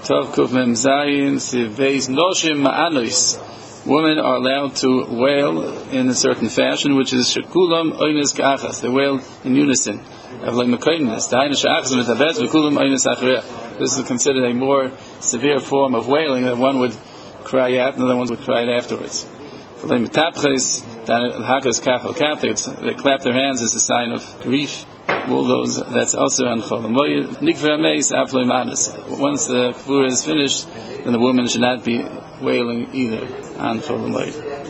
Tov Kuf Mem Zayin Siveis Noshim Ma'anois. Women are allowed to wail in a certain fashion, which is Shekulam Oynes Ka'achas. They wail in unison. This is considered a more severe form of wailing that one would cry out and the other ones would cry it afterwards. They clap their hands as a sign of grief. All those, that's also on Chol Hamoed. Once the Kavura is finished, then the woman should not be wailing either on Chol Hamoed.